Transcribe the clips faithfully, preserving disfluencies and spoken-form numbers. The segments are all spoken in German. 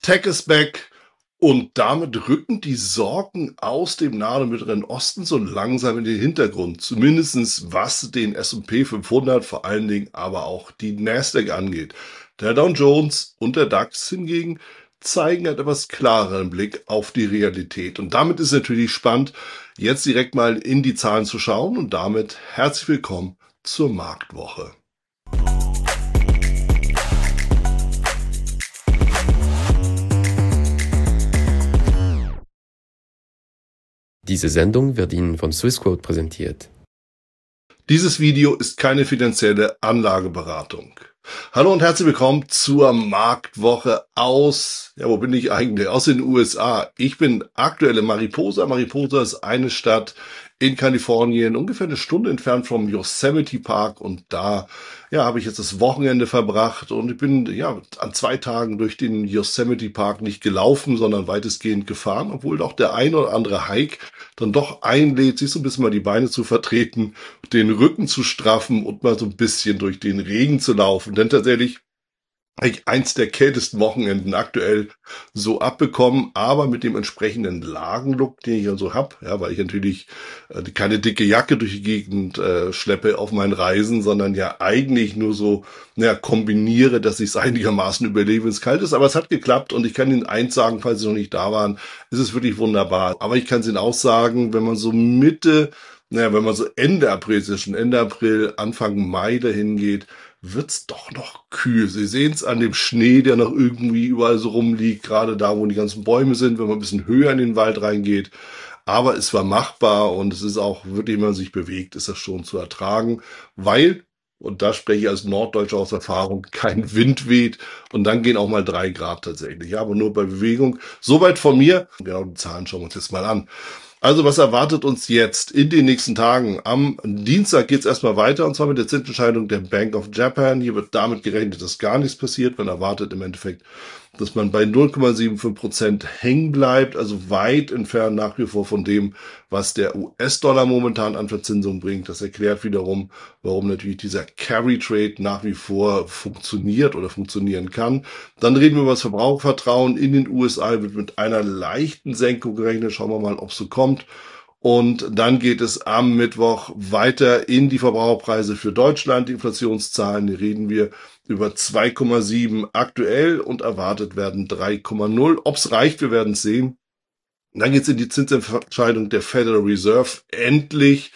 Tech is back und damit rücken die Sorgen aus dem Nahen und Mittleren Osten so langsam in den Hintergrund. Zumindestens was den S und P fünfhundert, vor allen Dingen aber auch die Nasdaq angeht. Der Dow Jones und der DAX hingegen zeigen einen etwas klareren Blick auf die Realität. Und damit ist natürlich spannend, jetzt direkt mal in die Zahlen zu schauen. Und damit herzlich willkommen zur Marktwoche. Diese Sendung wird Ihnen von Swissquote präsentiert. Dieses Video ist keine finanzielle Anlageberatung. Hallo und herzlich willkommen zur Marktwoche aus, ja, wo bin ich eigentlich? Aus den U S A. Ich bin aktuell in Mariposa. Mariposa ist eine Stadt in Kalifornien, ungefähr eine Stunde entfernt vom Yosemite Park, und da, ja, habe ich jetzt das Wochenende verbracht und ich bin, ja, an zwei Tagen durch den Yosemite Park nicht gelaufen, sondern weitestgehend gefahren, obwohl auch der ein oder andere Hike dann doch einlädt, sich so ein bisschen mal die Beine zu vertreten, den Rücken zu straffen und mal so ein bisschen durch den Regen zu laufen, denn tatsächlich eigentlich eins der kältesten Wochenenden aktuell so abbekommen, aber mit dem entsprechenden Lagenlook, den ich ja so hab, ja, weil ich natürlich äh, keine dicke Jacke durch die Gegend äh, schleppe auf meinen Reisen, sondern ja eigentlich nur so, naja, kombiniere, dass ich es einigermaßen überlebe, wenn es kalt ist. Aber es hat geklappt und ich kann Ihnen eins sagen, falls Sie noch nicht da waren, ist es wirklich wunderbar. Aber ich kann es Ihnen auch sagen, wenn man so Mitte, naja, wenn man so Ende April, zwischen Ende April, Anfang Mai dahin geht, wird's doch noch kühl. Sie sehen es an dem Schnee, der noch irgendwie überall so rumliegt, gerade da, wo die ganzen Bäume sind, wenn man ein bisschen höher in den Wald reingeht. Aber es war machbar und es ist auch wirklich, wenn man sich bewegt, ist das schon zu ertragen, weil, und da spreche ich als Norddeutscher aus Erfahrung, kein Wind weht und dann gehen auch mal drei Grad tatsächlich. Ja, aber nur bei Bewegung. Soweit von mir. Genau, die Zahlen schauen wir uns jetzt mal an. Also was erwartet uns jetzt in den nächsten Tagen? Am Dienstag geht es erstmal weiter, und zwar mit der Zinsentscheidung der Bank of Japan. Hier wird damit gerechnet, dass gar nichts passiert. Man erwartet im Endeffekt, dass man bei null Komma fünfundsiebzig Prozent hängen bleibt, also weit entfernt nach wie vor von dem, was der U S-Dollar momentan an Verzinsung bringt. Das erklärt wiederum, warum natürlich dieser Carry-Trade nach wie vor funktioniert oder funktionieren kann. Dann reden wir über das Verbrauchervertrauen in den U S A, wird mit einer leichten Senkung gerechnet. Schauen wir mal, ob es so kommt. Und dann geht es am Mittwoch weiter in die Verbraucherpreise für Deutschland. Die Inflationszahlen, die reden wir über zwei Komma sieben aktuell und erwartet werden drei Komma null. Ob es reicht, wir werden es sehen. Dann geht es in die Zinsentscheidung der Federal Reserve. Endlich.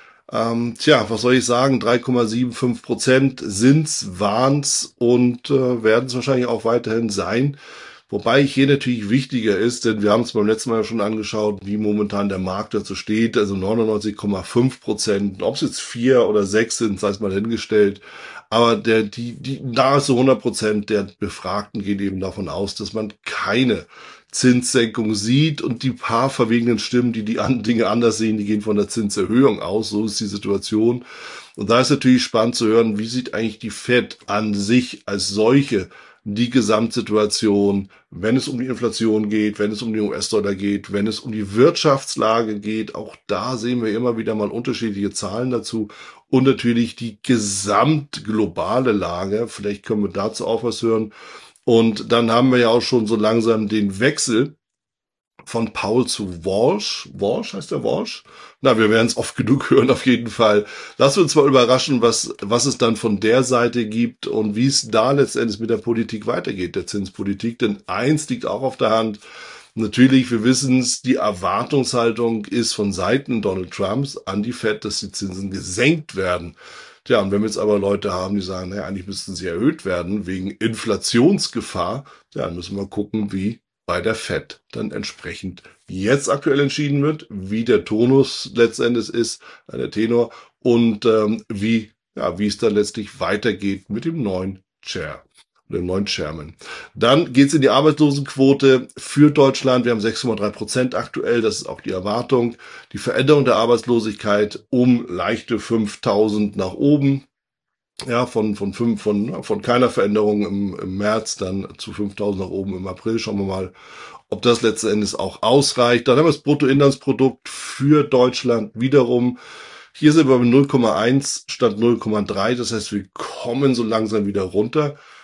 Ähm, tja, was soll ich sagen? drei Komma fünfundsiebzig Prozent sind's, waren's und äh, werden es wahrscheinlich auch weiterhin sein. Wobei hier natürlich wichtiger ist, denn wir haben es beim letzten Mal ja schon angeschaut, wie momentan der Markt dazu steht, also neunundneunzig Komma fünf Prozent, ob es jetzt vier oder sechs sind, sei es mal hingestellt, aber der, die, die nahezu hundert Prozent der Befragten gehen eben davon aus, dass man keine Zinssenkung sieht, und die paar verwegenen Stimmen, die die Dinge anders sehen, die gehen von der Zinserhöhung aus. So ist die Situation. Und da ist natürlich spannend zu hören, wie sieht eigentlich die Fed an sich als solche die Gesamtsituation, wenn es um die Inflation geht, wenn es um den U S-Dollar geht, wenn es um die Wirtschaftslage geht. Auch da sehen wir immer wieder mal unterschiedliche Zahlen dazu. Und natürlich die gesamtglobale Lage. Vielleicht können wir dazu auch was hören. Und dann haben wir ja auch schon so langsam den Wechsel von Powell zu Walsh. Walsh heißt der Walsh? Na, wir werden es oft genug hören, auf jeden Fall. Lassen wir uns mal überraschen, was, was es dann von der Seite gibt und wie es da letztendlich mit der Politik weitergeht, der Zinspolitik. Denn eins liegt auch auf der Hand. Natürlich, wir wissen es, die Erwartungshaltung ist von Seiten Donald Trumps an die Fed, dass die Zinsen gesenkt werden. Tja, und wenn wir jetzt aber Leute haben, die sagen, naja, eigentlich müssten sie erhöht werden wegen Inflationsgefahr, ja, dann müssen wir gucken, wie bei der Fed dann entsprechend jetzt aktuell entschieden wird, wie der Tonus letztendlich ist, der Tenor, und ähm, wie, ja, wie es dann letztlich weitergeht mit dem neuen Chair, dem neuen Chairman. Dann geht es in die Arbeitslosenquote für Deutschland. Wir haben sechs Komma drei Prozent aktuell, das ist auch die Erwartung. Die Veränderung der Arbeitslosigkeit um leichte fünftausend nach oben. Ja, von, von fünf, von, von keiner Veränderung im, im März dann zu fünftausend nach oben im April. Schauen wir mal, ob das letzten Endes auch ausreicht. Dann haben wir das Bruttoinlandsprodukt für Deutschland wiederum. Hier sind wir bei null Komma eins statt null Komma drei. Das heißt, wir kommen so langsam wieder runter.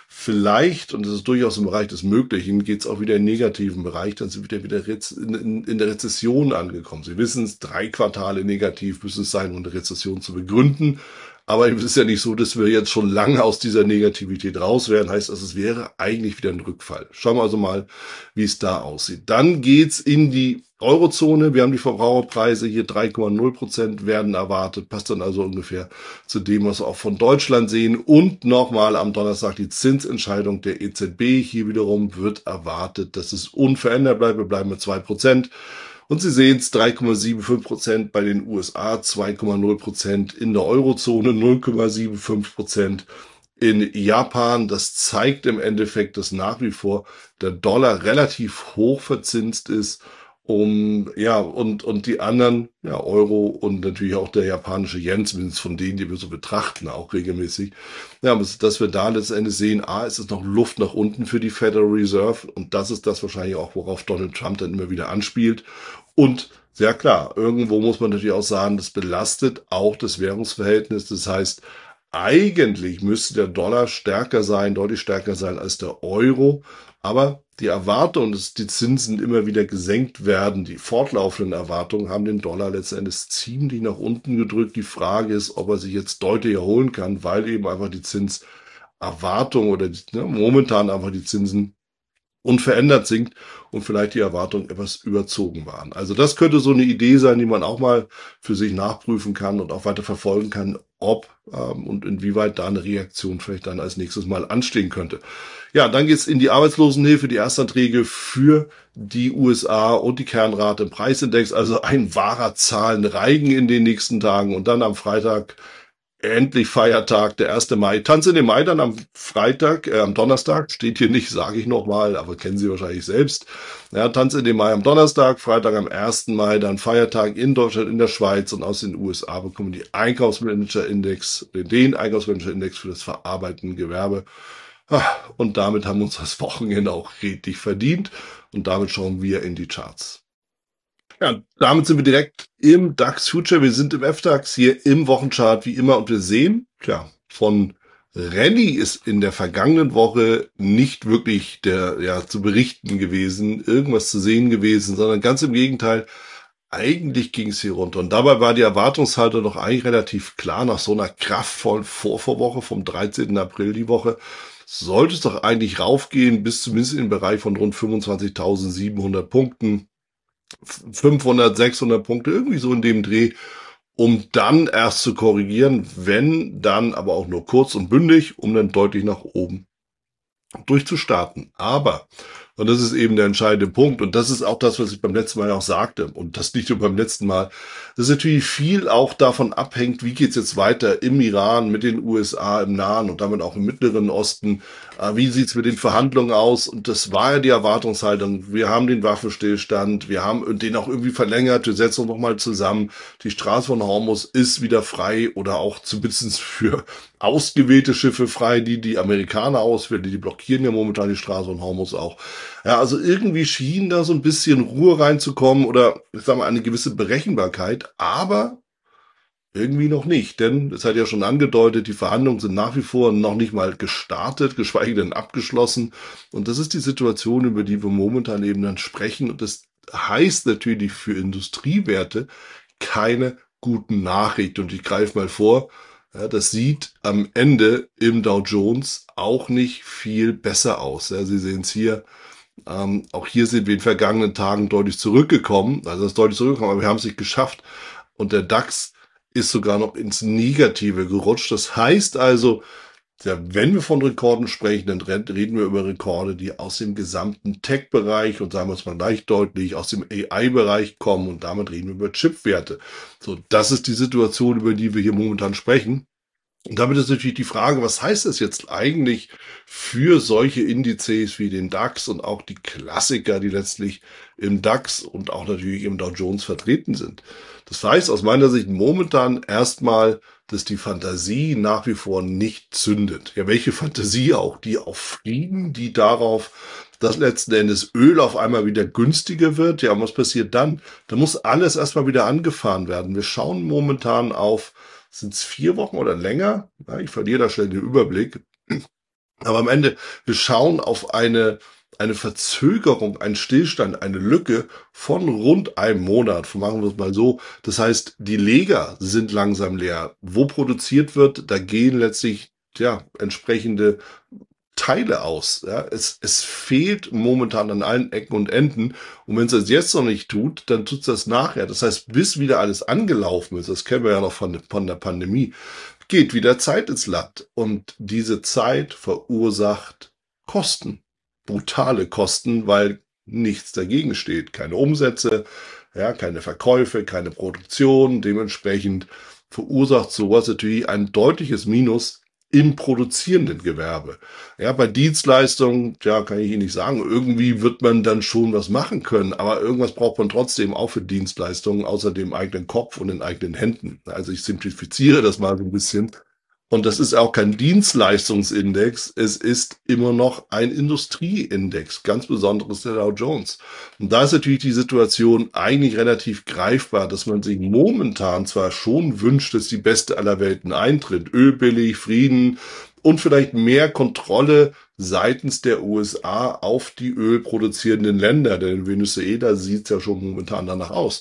Vielleicht, und das ist durchaus im Bereich des Möglichen, geht es auch wieder in den negativen Bereich, dann sind wir wieder in, in, in der Rezession angekommen. Sie wissen es, drei Quartale negativ müssen es sein, um eine Rezession zu begründen. Aber es ist ja nicht so, dass wir jetzt schon lange aus dieser Negativität raus wären. Heißt also, es wäre eigentlich wieder ein Rückfall. Schauen wir also mal, wie es da aussieht. Dann geht's in die Eurozone. Wir haben die Verbraucherpreise hier drei Komma null Prozent werden erwartet. Passt dann also ungefähr zu dem, was wir auch von Deutschland sehen. Und nochmal am Donnerstag die Zinsentscheidung der E Z B. Hier wiederum wird erwartet, dass es unverändert bleibt. Wir bleiben mit zwei Prozent. Und Sie sehen es, drei Komma fünfundsiebzig Prozent bei den U S A, zwei Komma null Prozent in der Eurozone, null Komma fünfundsiebzig Prozent in Japan. Das zeigt im Endeffekt, dass nach wie vor der Dollar relativ hoch verzinst ist. Um, ja, und, und die anderen, ja, Euro und natürlich auch der japanische Yen, zumindest von denen, die wir so betrachten, auch regelmäßig. Ja, dass wir da letztendlich sehen, A, es ist noch Luft nach unten für die Federal Reserve und das ist das wahrscheinlich auch, worauf Donald Trump dann immer wieder anspielt. Und sehr klar, irgendwo muss man natürlich auch sagen, das belastet auch das Währungsverhältnis. Das heißt, eigentlich müsste der Dollar stärker sein, deutlich stärker sein als der Euro. Aber die Erwartung, dass die Zinsen immer wieder gesenkt werden, die fortlaufenden Erwartungen haben den Dollar letztendlich ziemlich nach unten gedrückt. Die Frage ist, ob er sich jetzt deutlich erholen kann, weil eben einfach die Zinserwartung oder die, ne, momentan einfach die Zinsen unverändert sinkt und vielleicht die Erwartungen etwas überzogen waren. Also das könnte so eine Idee sein, die man auch mal für sich nachprüfen kann und auch weiter verfolgen kann, ob ähm, und inwieweit da eine Reaktion vielleicht dann als nächstes Mal anstehen könnte. Ja, dann geht's in die Arbeitslosenhilfe, die Erstanträge für die U S A und die Kernrate im Preisindex, also ein wahrer Zahlenreigen in den nächsten Tagen und dann am Freitag endlich Feiertag, der erste Mai. Tanz in den Mai dann am Freitag, äh, am Donnerstag, steht hier nicht, sage ich nochmal, aber kennen Sie wahrscheinlich selbst. Ja, Tanz in den Mai am Donnerstag, Freitag am ersten Mai, dann Feiertag in Deutschland, in der Schweiz und aus den U S A bekommen die Einkaufsmanager-Index, den Einkaufsmanager-Index für das verarbeitende Gewerbe. Und damit haben wir uns das Wochenende auch redlich verdient und damit schauen wir in die Charts. Ja, damit sind wir direkt im DAX Future. Wir sind im F DAX hier im Wochenchart wie immer und wir sehen, tja, von Rallye ist in der vergangenen Woche nicht wirklich der, ja, zu berichten gewesen, irgendwas zu sehen gewesen, sondern ganz im Gegenteil. Eigentlich ging es hier runter. Und dabei war die Erwartungshaltung doch eigentlich relativ klar. Nach so einer kraftvollen Vorvorwoche vom dreizehnten April die Woche sollte es doch eigentlich raufgehen bis zumindest in den Bereich von rund fünfundzwanzigtausendsiebenhundert Punkten. fünfhundert, sechshundert Punkte, irgendwie so in dem Dreh, um dann erst zu korrigieren, wenn dann aber auch nur kurz und bündig, um dann deutlich nach oben durchzustarten. Aber, und das ist eben der entscheidende Punkt, und das ist auch das, was ich beim letzten Mal auch sagte, und das nicht nur beim letzten Mal, dass natürlich viel auch davon abhängt, wie geht's jetzt weiter im Iran, mit den U S A, im Nahen und damit auch im Mittleren Osten, wie sieht's mit den Verhandlungen aus, und das war ja die Erwartungshaltung, wir haben den Waffenstillstand, wir haben den auch irgendwie verlängert, wir setzen uns nochmal zusammen, die Straße von Hormuz ist wieder frei oder auch zumindest für ausgewählte Schiffe frei, die die Amerikaner auswählen, die blockieren ja momentan die Straße von Hormuz auch. Ja, also irgendwie schien da so ein bisschen Ruhe reinzukommen oder, ich sag mal, eine gewisse Berechenbarkeit, aber irgendwie noch nicht, denn es hat ja schon angedeutet, die Verhandlungen sind nach wie vor noch nicht mal gestartet, geschweige denn abgeschlossen. Und das ist die Situation, über die wir momentan eben dann sprechen. Und das heißt natürlich für Industriewerte keine guten Nachrichten. Und ich greife mal vor, ja, das sieht am Ende im Dow Jones auch nicht viel besser aus. Ja, Sie sehen es hier. Ähm, auch hier sind wir in den vergangenen Tagen deutlich zurückgekommen. Also das ist deutlich zurückgekommen, aber wir haben es nicht geschafft. Und der DAX ist sogar noch ins Negative gerutscht. Das heißt also, ja, wenn wir von Rekorden sprechen, dann reden wir über Rekorde, die aus dem gesamten Tech-Bereich und sagen wir es mal leicht deutlich, aus dem A I-Bereich kommen und damit reden wir über Chip-Werte. So, das ist die Situation, über die wir hier momentan sprechen. Und damit ist natürlich die Frage, was heißt das jetzt eigentlich für solche Indizes wie den DAX und auch die Klassiker, die letztlich im DAX und auch natürlich im Dow Jones vertreten sind? Das heißt aus meiner Sicht momentan erstmal, dass die Fantasie nach wie vor nicht zündet. Ja, welche Fantasie auch? Die auf Frieden, die darauf, dass letzten Endes Öl auf einmal wieder günstiger wird. Ja, was passiert dann? Da muss alles erstmal wieder angefahren werden. Wir schauen momentan auf, sind es vier Wochen oder länger? Ja, ich verliere da schnell den Überblick. Aber am Ende, wir schauen auf eine, eine Verzögerung, einen Stillstand, eine Lücke von rund einem Monat. Machen wir es mal so. Das heißt, die Lager sind langsam leer. Wo produziert wird, da gehen letztlich, ja, entsprechende Teile aus. Ja, es, es fehlt momentan an allen Ecken und Enden. Und wenn es das jetzt noch nicht tut, dann tut es das nachher. Das heißt, bis wieder alles angelaufen ist, das kennen wir ja noch von, von der Pandemie, geht wieder Zeit ins Land. Und diese Zeit verursacht Kosten. Brutale Kosten, weil nichts dagegen steht. Keine Umsätze, ja, keine Verkäufe, keine Produktion. Dementsprechend verursacht sowas natürlich ein deutliches Minus im produzierenden Gewerbe. Ja, bei Dienstleistungen, ja, kann ich Ihnen nicht sagen, irgendwie wird man dann schon was machen können, aber irgendwas braucht man trotzdem auch für Dienstleistungen, außer dem eigenen Kopf und den eigenen Händen. Also ich simplifiziere das mal so ein bisschen. Und das ist auch kein Dienstleistungsindex, es ist immer noch ein Industrieindex, ganz besonderes der Dow Jones. Und da ist natürlich die Situation eigentlich relativ greifbar, dass man sich momentan zwar schon wünscht, dass die beste aller Welten eintritt, Öl billig, Frieden und vielleicht mehr Kontrolle seitens der U S A auf die ölproduzierenden Länder, denn Venezuela sieht es ja schon momentan danach aus.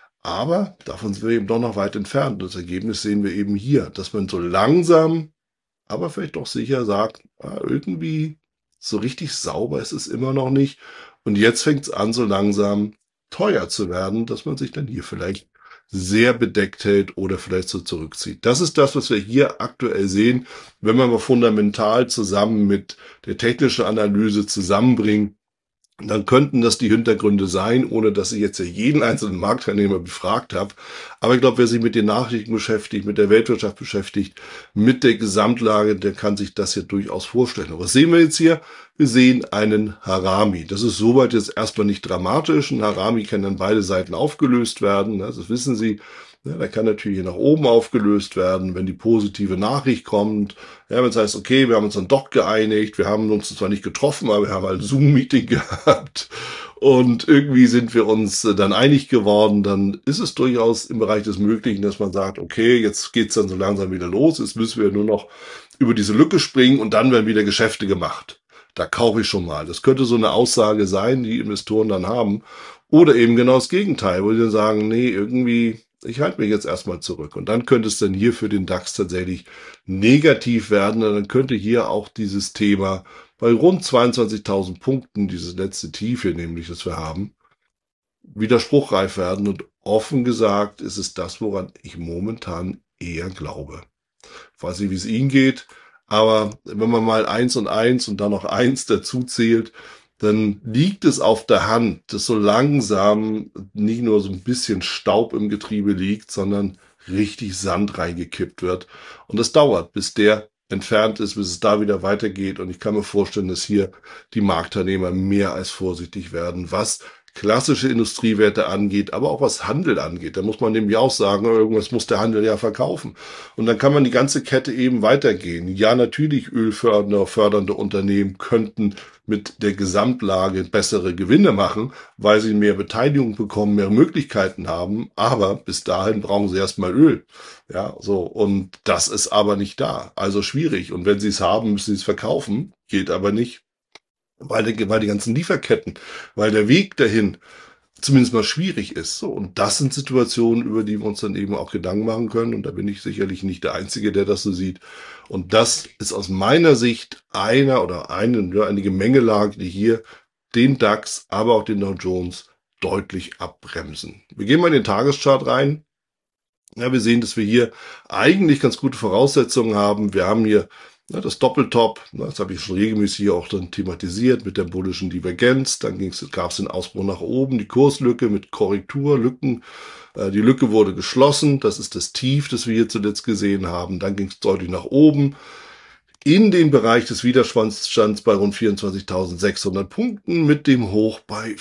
Aber davon sind wir eben doch noch weit entfernt. Das Ergebnis sehen wir eben hier, dass man so langsam, aber vielleicht doch sicher sagt, ah, irgendwie so richtig sauber ist es immer noch nicht. Und jetzt fängt es an, so langsam teuer zu werden, dass man sich dann hier vielleicht sehr bedeckt hält oder vielleicht so zurückzieht. Das ist das, was wir hier aktuell sehen, wenn wir mal fundamental zusammen mit der technischen Analyse zusammenbringen. Dann könnten das die Hintergründe sein, ohne dass ich jetzt ja jeden einzelnen Marktteilnehmer befragt habe. Aber ich glaube, wer sich mit den Nachrichten beschäftigt, mit der Weltwirtschaft beschäftigt, mit der Gesamtlage, der kann sich das hier durchaus vorstellen. Und was sehen wir jetzt hier? Wir sehen einen Harami. Das ist soweit jetzt erstmal nicht dramatisch. Ein Harami kann an beide Seiten aufgelöst werden. Das wissen Sie. Ja, der kann natürlich hier nach oben aufgelöst werden, wenn die positive Nachricht kommt. Ja, wenn es heißt, okay, wir haben uns dann doch geeinigt, wir haben uns zwar nicht getroffen, aber wir haben halt Zoom-Meeting gehabt und irgendwie sind wir uns dann einig geworden, dann ist es durchaus im Bereich des Möglichen, dass man sagt, okay, jetzt geht's dann so langsam wieder los, jetzt müssen wir nur noch über diese Lücke springen und dann werden wieder Geschäfte gemacht. Da kaufe ich schon mal. Das könnte so eine Aussage sein, die Investoren dann haben. Oder eben genau das Gegenteil, wo sie dann sagen, nee, irgendwie ich halte mich jetzt erstmal zurück. Und dann könnte es dann hier für den DAX tatsächlich negativ werden. Und dann könnte hier auch dieses Thema bei rund zweiundzwanzigtausend Punkten, dieses letzte Tief hier nämlich, das wir haben, widerspruchreif werden. Und offen gesagt ist es das, woran ich momentan eher glaube. Ich weiß nicht, wie es Ihnen geht, aber wenn man mal eins und eins und dann noch eins dazu zählt, dann liegt es auf der Hand, dass so langsam nicht nur so ein bisschen Staub im Getriebe liegt, sondern richtig Sand reingekippt wird. Und das dauert, bis der entfernt ist, bis es da wieder weitergeht. Und ich kann mir vorstellen, dass hier die Marktteilnehmer mehr als vorsichtig werden, was klassische Industriewerte angeht, aber auch was Handel angeht. Da muss man nämlich auch sagen, irgendwas muss der Handel ja verkaufen. Und dann kann man die ganze Kette eben weitergehen. Ja, natürlich ölfördernde, fördernde Unternehmen könnten mit der Gesamtlage bessere Gewinne machen, weil sie mehr Beteiligung bekommen, mehr Möglichkeiten haben. Aber bis dahin brauchen sie erstmal Öl. Ja, so. Und das ist aber nicht da. Also schwierig. Und wenn sie es haben, müssen sie es verkaufen. Geht aber nicht. Weil die, weil die ganzen Lieferketten, weil der Weg dahin zumindest mal schwierig ist. So, und das sind Situationen, über die wir uns dann eben auch Gedanken machen können. Und da bin ich sicherlich nicht der Einzige, der das so sieht. Und das ist aus meiner Sicht einer oder eine, ja, eine Gemengelage, die hier den DAX, aber auch den Dow Jones deutlich abbremsen. Wir gehen mal in den Tageschart rein. Ja, wir sehen, dass wir hier eigentlich ganz gute Voraussetzungen haben. Wir haben hier ja, das Doppeltop, das habe ich schon regelmäßig hier auch dann thematisiert mit der bullischen Divergenz. Dann gab es den Ausbruch nach oben, die Kurslücke mit Korrektur, Lücken. Die Lücke wurde geschlossen. Das ist das Tief, das wir hier zuletzt gesehen haben. Dann ging es deutlich nach oben in den Bereich des Widerstands bei rund vierundzwanzigtausendsechshundert Punkten mit dem Hoch bei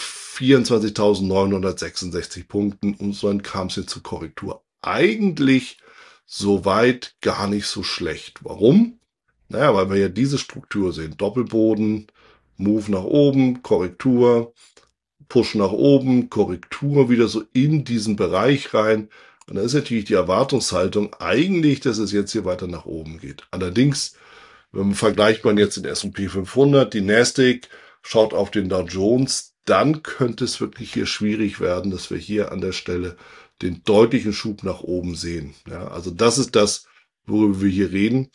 vierundzwanzigtausendneunhundertsechsundsechzig Punkten. Und dann kam es jetzt zur Korrektur. Eigentlich soweit gar nicht so schlecht. Warum? Naja, weil wir ja diese Struktur sehen. Doppelboden, Move nach oben, Korrektur, Push nach oben, Korrektur wieder so in diesen Bereich rein. Und da ist natürlich die Erwartungshaltung eigentlich, dass es jetzt hier weiter nach oben geht. Allerdings Wenn man vergleicht man jetzt den S und P fünfhundert, die Nasdaq, schaut auf den Dow Jones, dann könnte es wirklich hier schwierig werden, dass wir hier an der Stelle den deutlichen Schub nach oben sehen. Ja, also das ist das, worüber wir hier reden.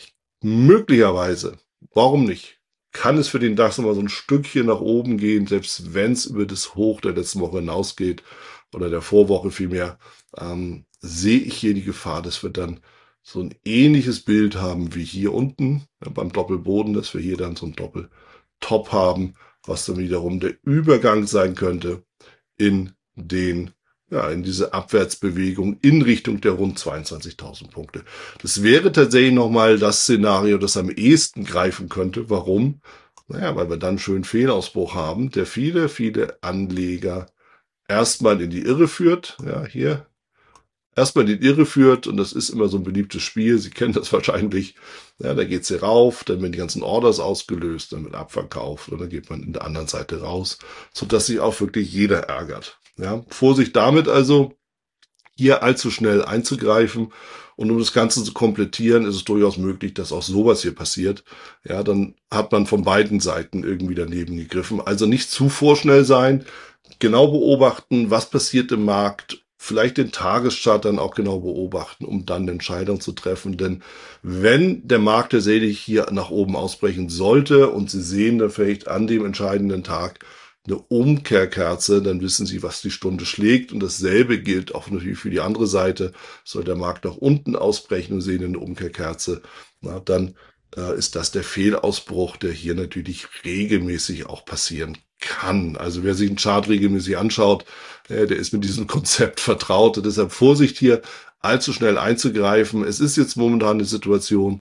Möglicherweise, warum nicht, kann es für den DAX nochmal so ein Stückchen nach oben gehen, selbst wenn es über das Hoch der letzten Woche hinausgeht oder der Vorwoche vielmehr, ähm, sehe ich hier die Gefahr, dass wir dann so ein ähnliches Bild haben wie hier unten ja, beim Doppelboden, dass wir hier dann so ein Doppeltop haben, was dann wiederum der Übergang sein könnte in den ja, in diese Abwärtsbewegung in Richtung der rund zweiundzwanzigtausend Punkte. Das wäre tatsächlich nochmal das Szenario, das am ehesten greifen könnte. Warum? Naja, weil wir dann schön Fehlausbruch haben, der viele, viele Anleger erstmal in die Irre führt. Ja, hier. Erstmal in die Irre führt, und das ist immer so ein beliebtes Spiel. Sie kennen das wahrscheinlich. Ja, da geht sie rauf, dann werden die ganzen Orders ausgelöst, dann wird abverkauft und dann geht man in der anderen Seite raus, sodass sich auch wirklich jeder ärgert. Ja, Vorsicht damit also, hier allzu schnell einzugreifen. Und um das Ganze zu komplettieren, ist es durchaus möglich, dass auch sowas hier passiert. Ja, dann hat man von beiden Seiten irgendwie daneben gegriffen. Also nicht zu vorschnell sein, genau beobachten, was passiert im Markt, vielleicht den Tageschart dann auch genau beobachten, um dann eine Entscheidung zu treffen. Denn wenn der Markt tatsächlich hier nach oben ausbrechen sollte und Sie sehen dann vielleicht an dem entscheidenden Tag eine Umkehrkerze, dann wissen Sie, was die Stunde schlägt. Und dasselbe gilt auch natürlich für die andere Seite. Soll der Markt nach unten ausbrechen und sehen eine Umkehrkerze, na, dann äh, ist das der Fehlausbruch, der hier natürlich regelmäßig auch passieren kann. Also wer sich einen Chart regelmäßig anschaut, äh, der ist mit diesem Konzept vertraut. Und deshalb Vorsicht hier, allzu schnell einzugreifen. Es ist jetzt momentan eine Situation,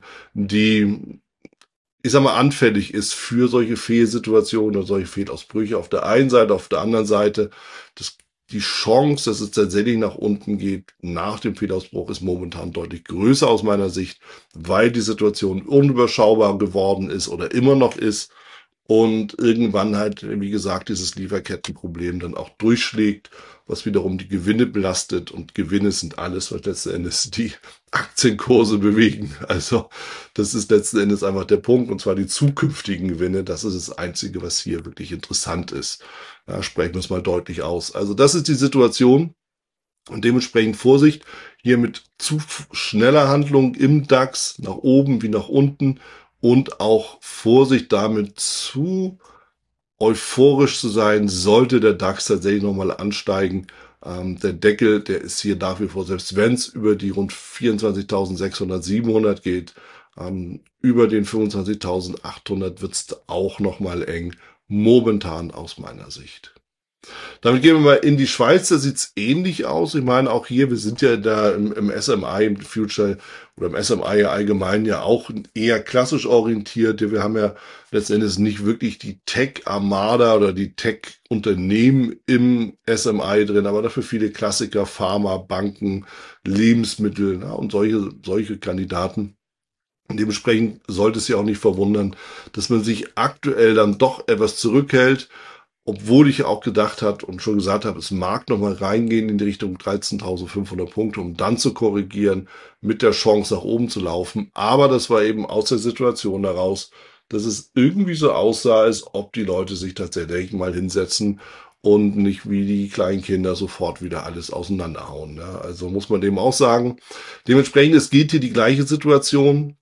die, ich sag mal, anfällig ist für solche Fehlsituationen oder solche Fehlausbrüche auf der einen Seite, auf der anderen Seite. Das, die Chance, dass es tatsächlich nach unten geht nach dem Fehlausbruch, ist momentan deutlich größer aus meiner Sicht, weil die Situation unüberschaubar geworden ist oder immer noch ist und irgendwann halt, wie gesagt, dieses Lieferkettenproblem dann auch durchschlägt, was wiederum die Gewinne belastet. Und Gewinne sind alles, was letzten Endes die Aktienkurse bewegen. Also das ist letzten Endes einfach der Punkt, und zwar die zukünftigen Gewinne. Das ist das Einzige, was hier wirklich interessant ist. Ja, sprechen wir es mal deutlich aus. Also das ist die Situation. Und dementsprechend Vorsicht hier mit zu schneller Handlung im DAX, nach oben wie nach unten, und auch Vorsicht damit, zu euphorisch zu sein, sollte der DAX tatsächlich nochmal ansteigen. Ähm, der Deckel, der ist hier nach wie vor, selbst wenn es über die rund vierundzwanzigtausendsechshundert, siebenhundert geht, ähm, über den fünfundzwanzigtausendachthundert wird es auch nochmal eng, momentan aus meiner Sicht. Damit gehen wir mal in die Schweiz, da sieht's ähnlich aus. Ich meine, auch hier, wir sind ja da im, im S M I, im Future oder im S M I allgemein ja auch eher klassisch orientiert. Wir haben ja letzten Endes nicht wirklich die Tech-Armada oder die Tech-Unternehmen im S M I drin, aber dafür viele Klassiker, Pharma, Banken, Lebensmittel, na, und solche, solche Kandidaten. Und dementsprechend sollte es ja auch nicht verwundern, dass man sich aktuell dann doch etwas zurückhält, obwohl ich auch gedacht habe und schon gesagt habe, es mag nochmal reingehen in die Richtung dreizehntausendfünfhundert Punkte, um dann zu korrigieren, mit der Chance nach oben zu laufen. Aber das war eben aus der Situation heraus, dass es irgendwie so aussah, als ob die Leute sich tatsächlich mal hinsetzen und nicht wie die kleinen Kinder sofort wieder alles auseinanderhauen. Ja, also muss man dem auch sagen. Dementsprechend, es geht hier die gleiche Situation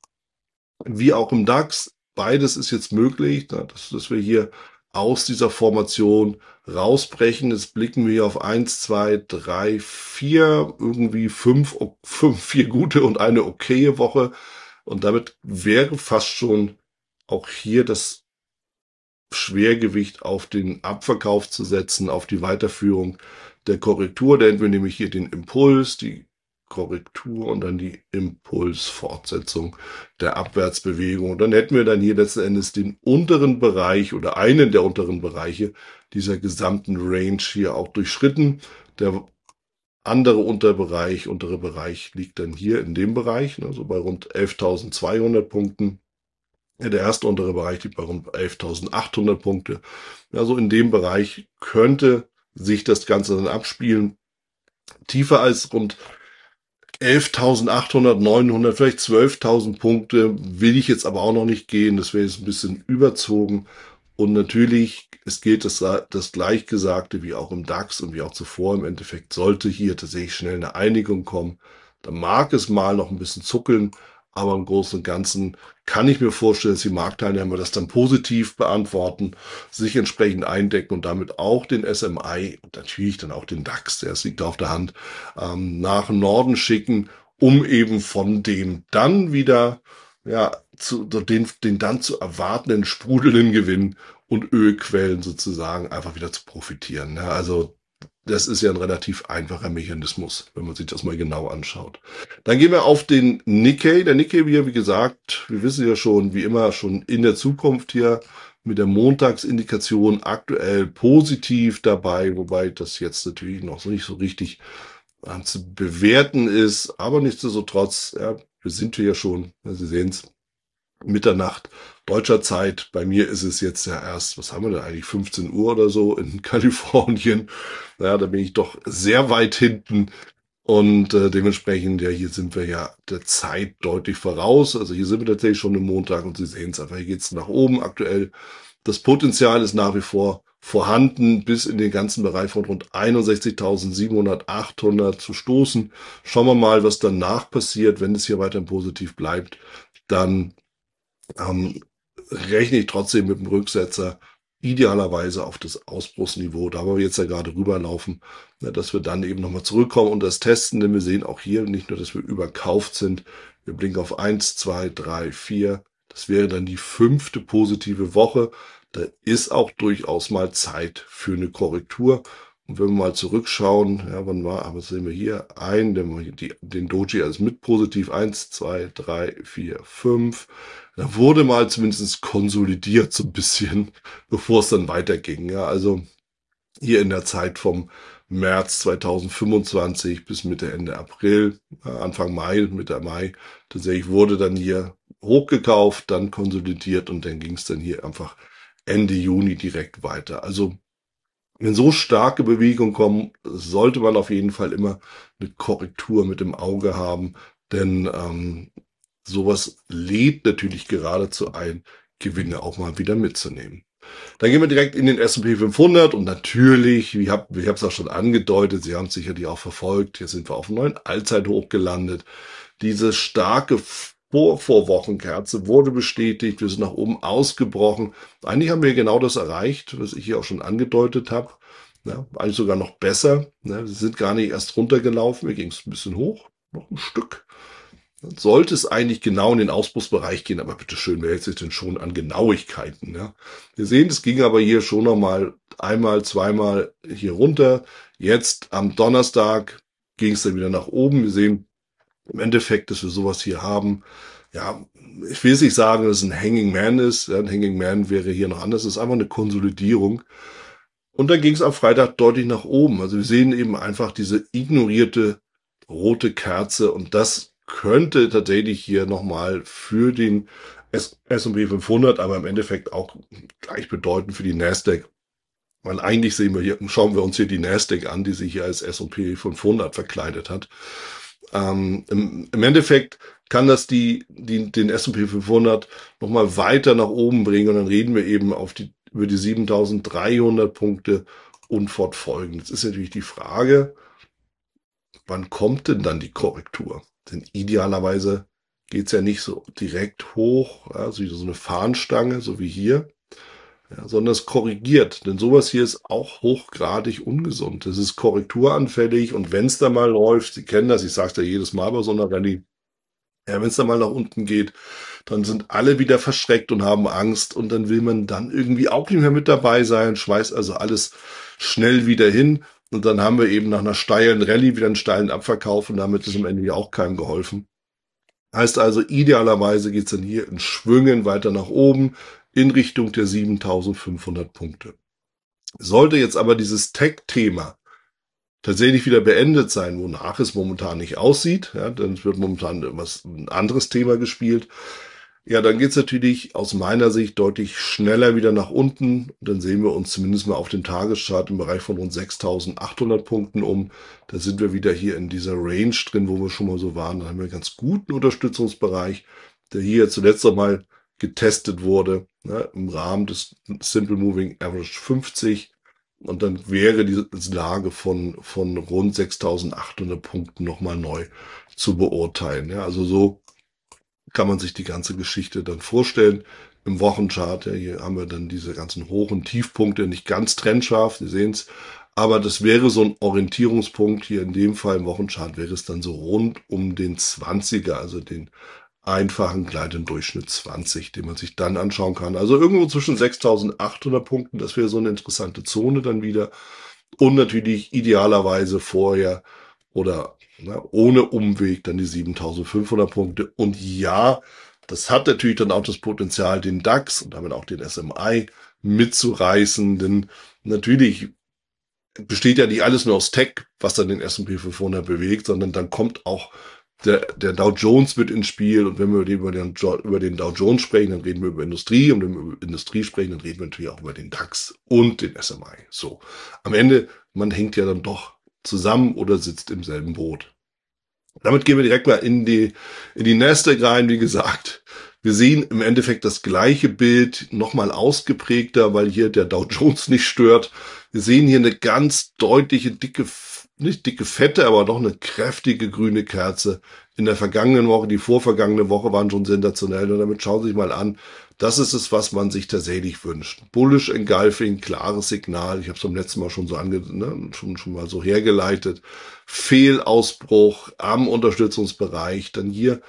wie auch im DAX. Beides ist jetzt möglich, dass, dass wir hier aus dieser Formation rausbrechen. Jetzt blicken wir auf eins, zwei, drei, vier, irgendwie fünf, fünf, vier gute und eine okaye Woche. Und damit wäre fast schon auch hier das Schwergewicht auf den Abverkauf zu setzen, auf die Weiterführung der Korrektur. Da hätten wir nämlich hier den Impuls, die Korrektur und dann die Impulsfortsetzung der Abwärtsbewegung. Und dann hätten wir dann hier letzten Endes den unteren Bereich oder einen der unteren Bereiche dieser gesamten Range hier auch durchschritten. Der andere Unterbereich, untere Bereich liegt dann hier in dem Bereich, also bei rund elftausendzweihundert Punkten. Der erste untere Bereich liegt bei rund elftausendachthundert Punkte. Also in dem Bereich könnte sich das Ganze dann abspielen. Tiefer als rund elftausendachthundert, neunhundert, vielleicht zwölftausend Punkte will ich jetzt aber auch noch nicht gehen. Das wäre jetzt ein bisschen überzogen. Und natürlich, es gilt das, das Gleichgesagte wie auch im DAX und wie auch zuvor. Im Endeffekt sollte hier tatsächlich schnell eine Einigung kommen. Da mag es mal noch ein bisschen zuckeln, aber im Großen und Ganzen kann ich mir vorstellen, dass die Marktteilnehmer das dann positiv beantworten, sich entsprechend eindecken und damit auch den S M I und natürlich dann auch den DAX, der liegt auf der Hand, ähm, nach Norden schicken, um eben von dem dann wieder, ja, zu den, den dann zu erwartenden sprudelnden Gewinn und Ölquellen sozusagen einfach wieder zu profitieren. Ja, also das ist ja ein relativ einfacher Mechanismus, wenn man sich das mal genau anschaut. Dann gehen wir auf den Nikkei. Der Nikkei, wie, wie gesagt, wir wissen ja schon, wie immer, schon in der Zukunft hier mit der Montagsindikation aktuell positiv dabei, wobei das jetzt natürlich noch nicht so richtig äh, zu bewerten ist. Aber nichtsdestotrotz, ja, wir sind hier ja schon, ja, Sie sehen es, Mitternacht deutscher Zeit. Bei mir ist es jetzt ja erst, was haben wir denn eigentlich, fünfzehn Uhr oder so in Kalifornien. Ja, da bin ich doch sehr weit hinten. Und äh, dementsprechend, ja, hier sind wir ja der Zeit deutlich voraus. Also hier sind wir tatsächlich schon am Montag und Sie sehen es einfach, hier geht es nach oben aktuell. Das Potenzial ist nach wie vor vorhanden, bis in den ganzen Bereich von rund einundsechzigtausendsiebenhundert, achthundert zu stoßen. Schauen wir mal, was danach passiert. Wenn es hier weiterhin positiv bleibt, dann ähm, rechne ich trotzdem mit dem Rücksetzer idealerweise auf das Ausbruchsniveau, da wir jetzt ja gerade rüberlaufen, ja, dass wir dann eben nochmal zurückkommen und das testen, denn wir sehen auch hier nicht nur, dass wir überkauft sind, wir blinken auf eins, zwei, drei, vier, das wäre dann die fünfte positive Woche, da ist auch durchaus mal Zeit für eine Korrektur. Und wenn wir mal zurückschauen, ja, wann war, aber sehen wir hier ein, den, den Doji als mit positiv, eins, zwei, drei, vier, fünf. Da wurde mal zumindest konsolidiert so ein bisschen, bevor es dann weiterging. Ja, also hier in der Zeit vom März zweitausendfünfundzwanzig bis Mitte, Ende April, Anfang Mai, Mitte Mai, tatsächlich wurde dann hier hochgekauft, dann konsolidiert und dann ging es dann hier einfach Ende Juni direkt weiter. Also wenn so starke Bewegungen kommen, sollte man auf jeden Fall immer eine Korrektur mit im Auge haben, denn ähm, sowas lädt natürlich geradezu ein, Gewinne auch mal wieder mitzunehmen. Dann gehen wir direkt in den S und P fünfhundert und natürlich, wie hab, ich habe es auch schon angedeutet, Sie haben es sicherlich auch verfolgt, hier sind wir auf einem neuen Allzeithoch gelandet. Diese starke Vorvorwochenkerze wurde bestätigt, wir sind nach oben ausgebrochen. Eigentlich haben wir genau das erreicht, was ich hier auch schon angedeutet habe. Ja, eigentlich sogar noch besser. Ja, wir sind gar nicht erst runtergelaufen, wir gingen es ein bisschen hoch, noch ein Stück. Dann sollte es eigentlich genau in den Ausbruchsbereich gehen, aber bitteschön, wer hält sich denn schon an Genauigkeiten? Ja? Wir sehen, es ging aber hier schon noch mal einmal, zweimal hier runter. Jetzt am Donnerstag ging es dann wieder nach oben. Wir sehen im Endeffekt, dass wir sowas hier haben. Ja, ich will nicht sagen, dass es ein Hanging Man ist. Ja, ein Hanging Man wäre hier noch anders. Es ist einfach eine Konsolidierung. Und dann ging es am Freitag deutlich nach oben. Also wir sehen eben einfach diese ignorierte rote Kerze und das könnte tatsächlich hier nochmal für den S und P fünfhundert, aber im Endeffekt auch gleich bedeuten für die Nasdaq. Weil eigentlich sehen wir hier, schauen wir uns hier die Nasdaq an, die sich hier als S und P fünfhundert verkleidet hat. Ähm, im, Im Endeffekt kann das die, die, den S und P fünfhundert nochmal weiter nach oben bringen und dann reden wir eben auf die, über die siebentausenddreihundert Punkte und fortfolgend. Jetzt ist natürlich die Frage, wann kommt denn dann die Korrektur? Denn idealerweise geht's ja nicht so direkt hoch, also so eine Fahnenstange, so wie hier, ja, sondern es korrigiert. Denn sowas hier ist auch hochgradig ungesund. Es ist korrekturanfällig und wenn es da mal läuft, Sie kennen das, ich sage es ja jedes Mal bei so einer Rallye, ja, wenn es da mal nach unten geht, dann sind alle wieder verschreckt und haben Angst und dann will man dann irgendwie auch nicht mehr mit dabei sein, schmeißt also alles schnell wieder hin und dann haben wir eben nach einer steilen Rallye wieder einen steilen Abverkauf und damit ist am Ende ja auch keinem geholfen. Heißt also, idealerweise geht's dann hier in Schwüngen weiter nach oben in Richtung der siebentausendfünfhundert Punkte. Sollte jetzt aber dieses Tech-Thema tatsächlich wieder beendet sein, wonach es momentan nicht aussieht, ja, dann wird momentan was ein anderes Thema gespielt. Ja, dann geht's natürlich aus meiner Sicht deutlich schneller wieder nach unten. Dann sehen wir uns zumindest mal auf dem Tageschart im Bereich von rund sechstausendachthundert Punkten um. Da sind wir wieder hier in dieser Range drin, wo wir schon mal so waren. Da haben wir einen ganz guten Unterstützungsbereich, der hier zuletzt noch mal getestet wurde, ne, im Rahmen des Simple Moving Average fünfzig. Und dann wäre diese Lage von, von rund sechstausendachthundert Punkten nochmal neu zu beurteilen. Ja, also so kann man sich die ganze Geschichte dann vorstellen. Im Wochenchart, ja, hier haben wir dann diese ganzen Hoch- und Tiefpunkte, nicht ganz trennscharf, Sie sehen es, aber das wäre so ein Orientierungspunkt. Hier in dem Fall im Wochenchart wäre es dann so rund um den zwanziger, also den einfachen kleinen Durchschnitt zwanzig, den man sich dann anschauen kann. Also irgendwo zwischen sechstausendachthundert Punkten, das wäre so eine interessante Zone dann wieder. Und natürlich idealerweise vorher oder na, ohne Umweg dann die siebentausendfünfhundert Punkte. Und ja, das hat natürlich dann auch das Potenzial, den DAX und damit auch den S M I mitzureißen, denn natürlich besteht ja nicht alles nur aus Tech, was dann den S und P fünfhundert bewegt, sondern dann kommt auch der, der Dow Jones mit ins Spiel. Und wenn wir über den, über den Dow Jones sprechen, dann reden wir über Industrie. Und wenn wir über Industrie sprechen, dann reden wir natürlich auch über den DAX und den S M I. So, am Ende, man hängt ja dann doch zusammen oder sitzt im selben Boot. Damit gehen wir direkt mal in die, in die Nasdaq rein. Wie gesagt, wir sehen im Endeffekt das gleiche Bild nochmal ausgeprägter, weil hier der Dow Jones nicht stört. Wir sehen hier eine ganz deutliche, dicke, nicht dicke, fette, aber doch eine kräftige grüne Kerze. In der vergangenen Woche, die vorvergangene Woche waren schon sensationell. Und damit schauen Sie sich mal an. Das ist es, was man sich tatsächlich wünscht. Bullish Engulfing, klares Signal. Ich habe es beim letzten Mal schon so ange, ne, schon, schon mal so hergeleitet. Fehlausbruch am Unterstützungsbereich. Dann hier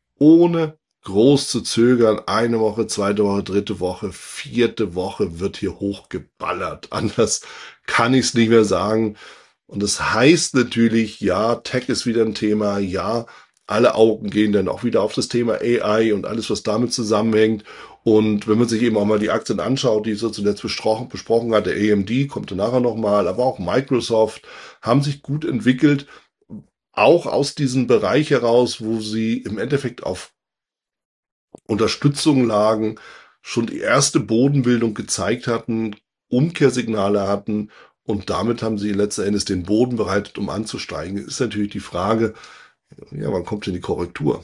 ohne groß zu zögern. Eine Woche, zweite Woche, dritte Woche, vierte Woche wird hier hochgeballert. Anders kann ich es nicht mehr sagen. Und das heißt natürlich, ja, Tech ist wieder ein Thema. Ja, alle Augen gehen dann auch wieder auf das Thema A I und alles, was damit zusammenhängt. Und wenn man sich eben auch mal die Aktien anschaut, die so zuletzt besprochen, besprochen hat, der A M D kommt dann nachher nochmal, aber auch Microsoft, haben sich gut entwickelt. Auch aus diesem Bereich heraus, wo sie im Endeffekt auf Unterstützung lagen, schon die erste Bodenbildung gezeigt hatten, Umkehrsignale hatten und damit haben sie letzten Endes den Boden bereitet, um anzusteigen. Ist natürlich die Frage, ja, wann kommt denn die Korrektur?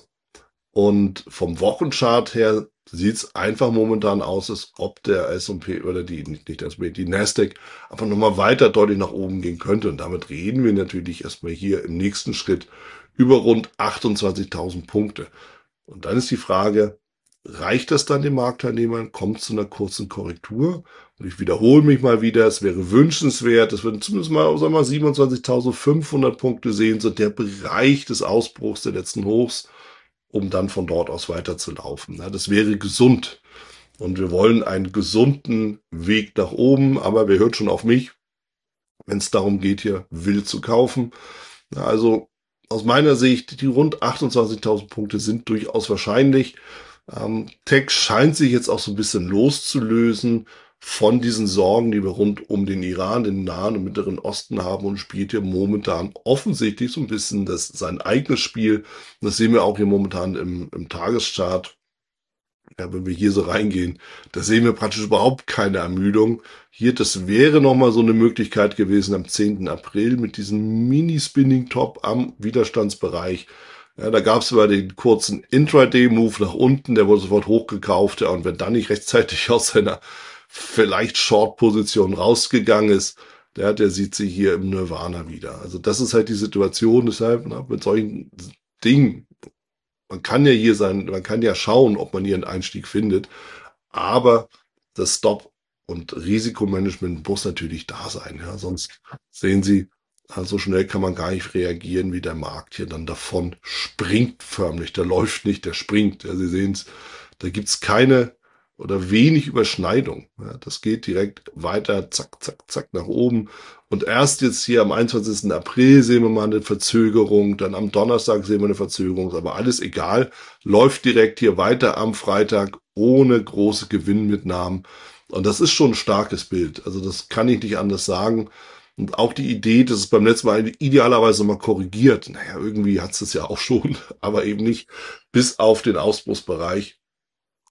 Und vom Wochenchart her sieht es einfach momentan aus, als ob der S und P oder die, nicht der S und P, die Nasdaq einfach nochmal weiter deutlich nach oben gehen könnte. Und damit reden wir natürlich erstmal hier im nächsten Schritt über rund achtundzwanzigtausend Punkte. Und dann ist die Frage, reicht das dann den Marktteilnehmern? Kommt es zu einer kurzen Korrektur? Und ich wiederhole mich mal wieder, es wäre wünschenswert, dass wir zumindest mal, sagen wir mal, siebenundzwanzigtausendfünfhundert Punkte sehen, so der Bereich des Ausbruchs der letzten Hochs, um dann von dort aus weiterzulaufen. Das wäre gesund. Und wir wollen einen gesunden Weg nach oben, aber wer hört schon auf mich, wenn es darum geht, hier wild zu kaufen. Also aus meiner Sicht, die rund achtundzwanzigtausend Punkte sind durchaus wahrscheinlich. Ähm, Tech scheint sich jetzt auch so ein bisschen loszulösen von diesen Sorgen, die wir rund um den Iran, den Nahen und Mittleren Osten haben und spielt hier momentan offensichtlich so ein bisschen das, sein eigenes Spiel. Und das sehen wir auch hier momentan im, im Tageschart. Ja, wenn wir hier so reingehen, da sehen wir praktisch überhaupt keine Ermüdung. Hier, das wäre nochmal so eine Möglichkeit gewesen am zehnten April mit diesem Mini-Spinning-Top am Widerstandsbereich. Ja, da gab es über den kurzen Intraday-Move nach unten, der wurde sofort hochgekauft. Ja, und wenn dann nicht rechtzeitig aus seiner vielleicht Short-Position rausgegangen ist, der, der sieht sich hier im Nirvana wieder. Also das ist halt die Situation, deshalb na, mit solchen Dingen, man kann ja hier sein, man kann ja schauen, ob man hier einen Einstieg findet, aber das Stop- und Risikomanagement muss natürlich da sein. Ja, sonst sehen Sie, so schnell kann man gar nicht reagieren, wie der Markt hier dann davon springt förmlich. Der läuft nicht, der springt. Ja, Sie sehen es, da gibt's keine oder wenig Überschneidung. Ja, das geht direkt weiter, zack, zack, zack, nach oben. Und erst jetzt hier am einundzwanzigsten April sehen wir mal eine Verzögerung, dann am Donnerstag sehen wir eine Verzögerung, aber alles egal, läuft direkt hier weiter am Freitag ohne große Gewinnmitnahmen. Und das ist schon ein starkes Bild. Also das kann ich nicht anders sagen. Und auch die Idee, dass es beim letzten Mal idealerweise mal korrigiert, naja, irgendwie hat es das ja auch schon, aber eben nicht bis auf den Ausbruchsbereich.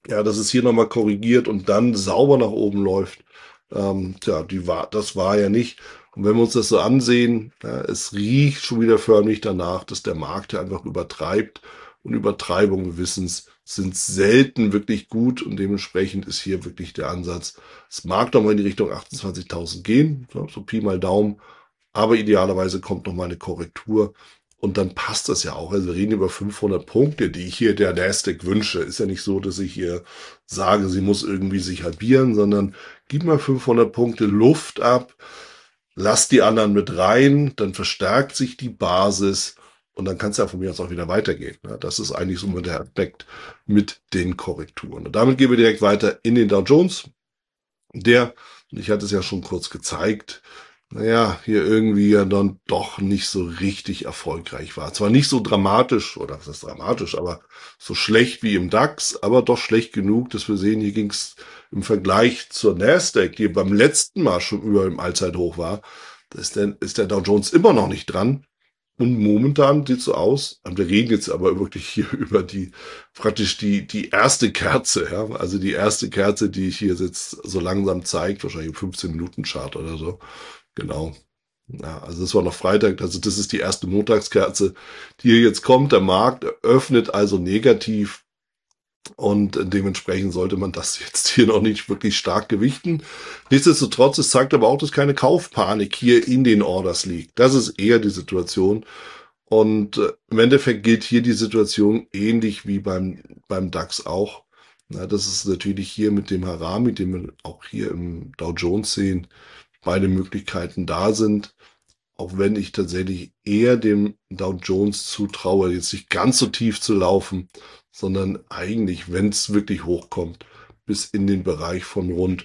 Ja, dass es hier nochmal korrigiert und dann sauber nach oben läuft. Ähm, tja, die war, das war ja nicht. Und wenn wir uns das so ansehen, ja, es riecht schon wieder förmlich danach, dass der Markt ja einfach übertreibt. Und Übertreibungen, wir wissen es, sind selten wirklich gut. Und dementsprechend ist hier wirklich der Ansatz, es mag doch mal in die Richtung achtundzwanzigtausend gehen, so, so Pi mal Daumen. Aber idealerweise kommt noch mal eine Korrektur. Und dann passt das ja auch. Also wir reden über fünfhundert Punkte, die ich hier der Nasdaq wünsche. Ist ja nicht so, dass ich hier sage, sie muss irgendwie sich halbieren, sondern gib mal fünfhundert Punkte Luft ab, lass die anderen mit rein, dann verstärkt sich die Basis und dann kann es ja von mir aus auch wieder weitergehen. Das ist eigentlich so der Aspekt mit den Korrekturen. Und damit gehen wir direkt weiter in den Dow Jones. Der, ich hatte es ja schon kurz gezeigt, naja, hier irgendwie ja dann doch nicht so richtig erfolgreich war. Zwar nicht so dramatisch, oder was ist dramatisch, aber so schlecht wie im DAX, aber doch schlecht genug, dass wir sehen, hier ging es im Vergleich zur Nasdaq, die beim letzten Mal schon über dem Allzeithoch war, da ist der, ist der Dow Jones immer noch nicht dran. Und momentan sieht so aus, und wir reden jetzt aber wirklich hier über die, praktisch die, die erste Kerze, ja, also die erste Kerze, die ich hier jetzt so langsam zeigt, wahrscheinlich im fünfzehn Minuten Chart oder so. Genau. Ja, also das war noch Freitag, also das ist die erste Montagskerze, die hier jetzt kommt. Der Markt öffnet also negativ und dementsprechend sollte man das jetzt hier noch nicht wirklich stark gewichten. Nichtsdestotrotz, es zeigt aber auch, dass keine Kaufpanik hier in den Orders liegt. Das ist eher die Situation. Und äh, im Endeffekt gilt hier die Situation ähnlich wie beim, beim DAX auch. Na, das ist natürlich hier mit dem Harami, den wir auch hier im Dow Jones sehen, beide Möglichkeiten da sind, auch wenn ich tatsächlich eher dem Dow Jones zutraue, jetzt nicht ganz so tief zu laufen, sondern eigentlich, wenn es wirklich hochkommt, bis in den Bereich von rund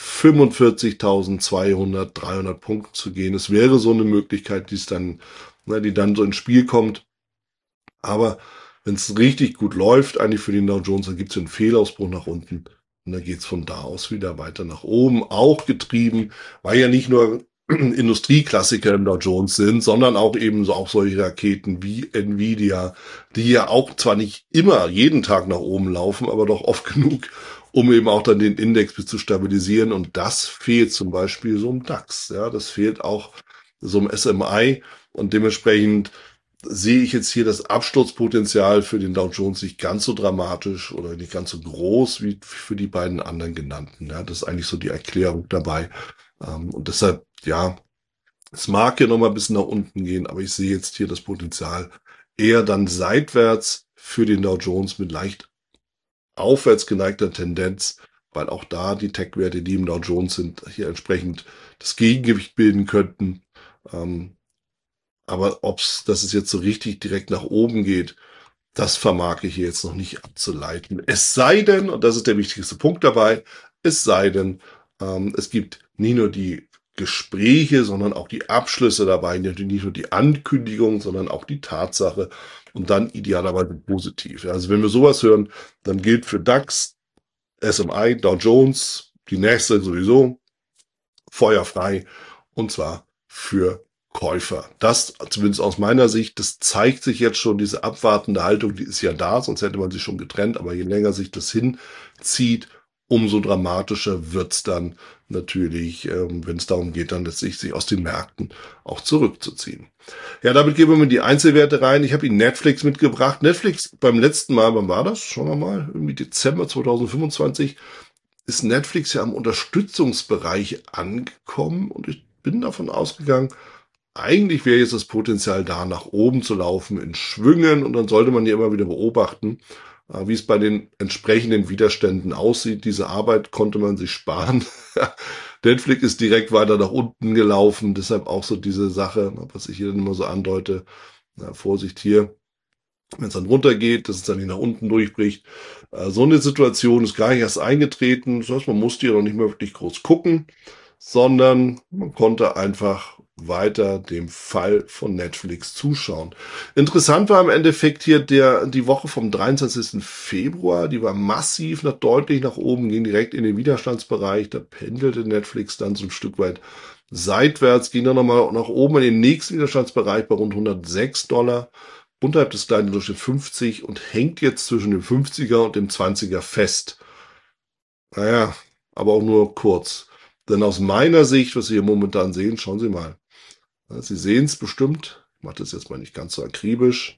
fünfundvierzigtausendzweihundert, dreihundert Punkten zu gehen. Es wäre so eine Möglichkeit, die es dann, ne, die dann so ins Spiel kommt. Aber wenn es richtig gut läuft, eigentlich für den Dow Jones, dann gibt es einen Fehlausbruch nach unten. Und dann geht's von da aus wieder weiter nach oben, auch getrieben, weil ja nicht nur Industrieklassiker im Dow Jones sind, sondern auch eben so auch solche Raketen wie Nvidia, die ja auch zwar nicht immer jeden Tag nach oben laufen, aber doch oft genug, um eben auch dann den Index zu stabilisieren. Und das fehlt zum Beispiel so im DAX. Ja, das fehlt auch so im S M I und dementsprechend sehe ich jetzt hier das Absturzpotenzial für den Dow Jones nicht ganz so dramatisch oder nicht ganz so groß wie für die beiden anderen genannten. Ja, das ist eigentlich so die Erklärung dabei. Und deshalb, ja, es mag hier nochmal ein bisschen nach unten gehen, aber ich sehe jetzt hier das Potenzial eher dann seitwärts für den Dow Jones mit leicht aufwärts geneigter Tendenz, weil auch da die Tech-Werte, die im Dow Jones sind, hier entsprechend das Gegengewicht bilden könnten. Aber ob's, dass es jetzt so richtig direkt nach oben geht, das vermag ich hier jetzt noch nicht abzuleiten. Es sei denn, und das ist der wichtigste Punkt dabei, es sei denn, ähm, es gibt nicht nur die Gespräche, sondern auch die Abschlüsse dabei, nicht nur die Ankündigung, sondern auch die Tatsache und dann idealerweise positiv. Also wenn wir sowas hören, dann gilt für DAX, S M I, Dow Jones, die nächste sowieso, feuerfrei und zwar für Käufer. Das, zumindest aus meiner Sicht, das zeigt sich jetzt schon, diese abwartende Haltung, die ist ja da, sonst hätte man sie schon getrennt, aber je länger sich das hinzieht, umso dramatischer wird's dann natürlich, ähm, wenn es darum geht, dann letztlich sich aus den Märkten auch zurückzuziehen. Ja, damit gehen wir mit die Einzelwerte rein. Ich habe Ihnen Netflix mitgebracht. Netflix beim letzten Mal, wann war das? Schauen wir mal, irgendwie Dezember zweitausendfünfundzwanzig, ist Netflix ja am Unterstützungsbereich angekommen und ich bin davon ausgegangen, eigentlich wäre jetzt das Potenzial da, nach oben zu laufen in Schwüngen und dann sollte man ja immer wieder beobachten, wie es bei den entsprechenden Widerständen aussieht. Diese Arbeit konnte man sich sparen. Netflix ist direkt weiter nach unten gelaufen, deshalb auch so diese Sache, was ich hier dann immer so andeute, na, Vorsicht hier, wenn es dann runtergeht, dass es dann nicht nach unten durchbricht. So eine Situation ist gar nicht erst eingetreten. Das heißt, man musste ja noch nicht mehr wirklich groß gucken, sondern man konnte einfach weiter dem Fall von Netflix zuschauen. Interessant war im Endeffekt hier der, die Woche vom dreiundzwanzigsten Februar, die war massiv nach deutlich nach oben, ging direkt in den Widerstandsbereich, da pendelte Netflix dann so ein Stück weit seitwärts, ging dann nochmal nach oben in den nächsten Widerstandsbereich bei rund hundertsechs Dollar. unterhalb des kleinen Durchschnitt fünfzig und hängt jetzt zwischen dem fünfziger und dem zwanziger fest. Naja, aber auch nur kurz. Denn aus meiner Sicht, was Sie hier momentan sehen, schauen Sie mal. Sie sehen es bestimmt. Ich mache das jetzt mal nicht ganz so akribisch.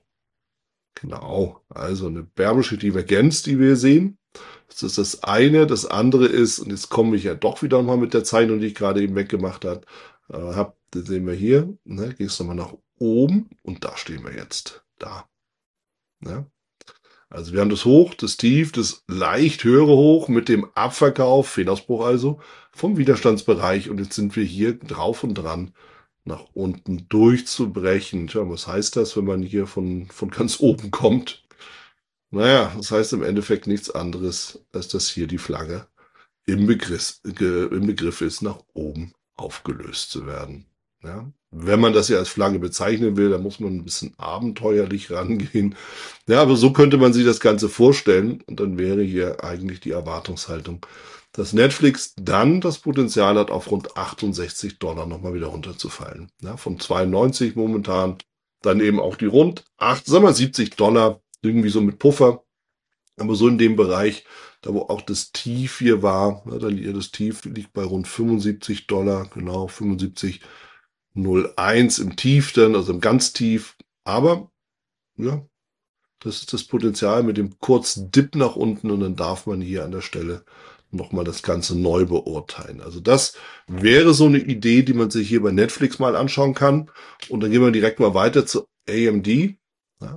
Genau, also eine bärbische Divergenz, die wir hier sehen. Das ist das eine. Das andere ist, und jetzt komme ich ja doch wieder mal mit der Zeichnung, die ich gerade eben weggemacht habe. Äh, hab, das sehen wir hier. Ne, gehst du mal nach oben und da stehen wir jetzt. Da. Ne? Also wir haben das Hoch, das Tief, das leicht höhere Hoch mit dem Abverkauf, Fehlausbruch also, vom Widerstandsbereich. Und jetzt sind wir hier drauf und dran, nach unten durchzubrechen. Tja, was heißt das, wenn man hier von, von ganz oben kommt? Naja, das heißt im Endeffekt nichts anderes, als dass hier die Flagge im Begriff, ge, im Begriff ist, nach oben aufgelöst zu werden. Ja? Wenn man das ja als Flagge bezeichnen will, dann muss man ein bisschen abenteuerlich rangehen. Ja, aber so könnte man sich das Ganze vorstellen. Und dann wäre hier eigentlich die Erwartungshaltung, dass Netflix dann das Potenzial hat, auf rund achtundsechzig Dollar nochmal wieder runterzufallen. Ja, von zweiundneunzig momentan, dann eben auch die rund acht, sagen wir siebzig Dollar, irgendwie so mit Puffer. Aber so in dem Bereich, da wo auch das Tief hier war, ja, dann das Tief liegt bei rund fünfundsiebzig Dollar, genau, fünfundsiebzig Komma null eins im Tief dann, also im ganz Tief. Aber, ja, das ist das Potenzial mit dem kurzen Dip nach unten und dann darf man hier an der Stelle nochmal das Ganze neu beurteilen. Also das wäre so eine Idee, die man sich hier bei Netflix mal anschauen kann. Und dann gehen wir direkt mal weiter zu A M D. Ja.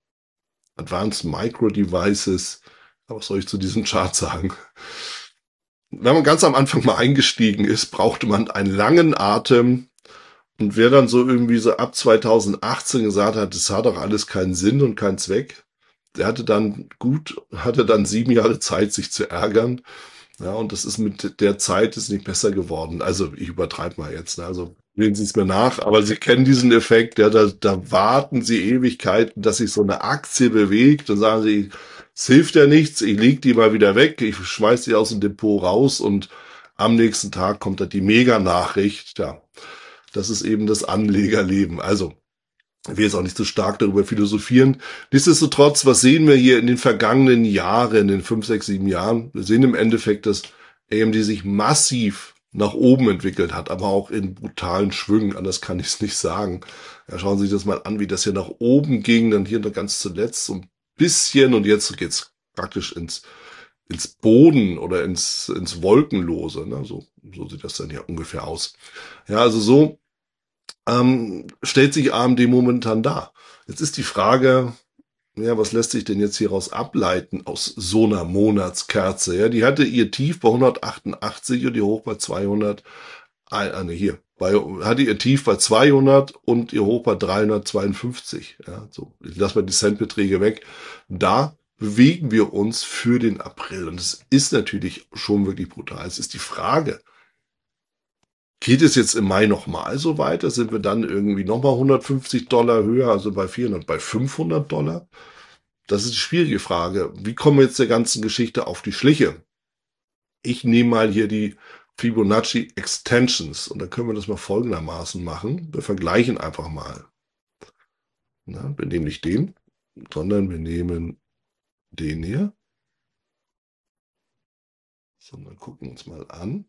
Advanced Micro Devices. Was soll ich zu diesem Chart sagen? Wenn man ganz am Anfang mal eingestiegen ist, brauchte man einen langen Atem. Und wer dann so irgendwie so ab zweitausendachtzehn gesagt hat, das hat doch alles keinen Sinn und keinen Zweck, der hatte dann gut, hatte dann sieben Jahre Zeit, sich zu ärgern. Ja, und das ist mit der Zeit ist nicht besser geworden. Also ich übertreibe mal jetzt. Ne? Also sehen Sie es mir nach, aber Sie kennen diesen Effekt. Ja, da, da warten Sie Ewigkeiten, dass sich so eine Aktie bewegt und sagen Sie, es hilft ja nichts, ich leg die mal wieder weg, ich schmeiß die aus dem Depot raus und am nächsten Tag kommt da die Mega-Nachricht. Ja, das ist eben das Anlegerleben. Also ich will jetzt auch nicht so stark darüber philosophieren. Nichtsdestotrotz, was sehen wir hier in den vergangenen Jahren, in den fünf, sechs, sieben Jahren? Wir sehen im Endeffekt, dass A M D sich massiv nach oben entwickelt hat, aber auch in brutalen Schwüngen. Anders kann ich es nicht sagen. Ja, schauen Sie sich das mal an, wie das hier nach oben ging, dann hier ganz zuletzt so ein bisschen und jetzt geht's praktisch ins ins Boden oder ins ins Wolkenlose. Ne? So, so sieht das dann hier ungefähr aus. Ja, also so ähm, stellt sich A M D momentan dar. Jetzt ist die Frage, ja, was lässt sich denn jetzt hieraus ableiten aus so einer Monatskerze? Ja, die hatte ihr Tief bei hundertachtundachtzig und ihr Hoch bei zweihundert. Ah, nee, hier. Bei, hatte ihr Tief bei zweihundert und ihr Hoch bei dreihundertzweiundfünfzig. Ja, so. Ich lasse mal die Centbeträge weg. Da bewegen wir uns für den April. Und es ist natürlich schon wirklich brutal. Es ist die Frage, geht es jetzt im Mai nochmal so weiter? Sind wir dann irgendwie nochmal hundertfünfzig Dollar höher, also bei vierhundert, bei fünfhundert Dollar? Das ist die schwierige Frage. Wie kommen wir jetzt der ganzen Geschichte auf die Schliche? Ich nehme mal hier die Fibonacci Extensions und dann können wir das mal folgendermaßen machen. Wir vergleichen einfach mal. Na, wir nehmen nicht den, sondern wir nehmen den hier. Sondern gucken uns mal an,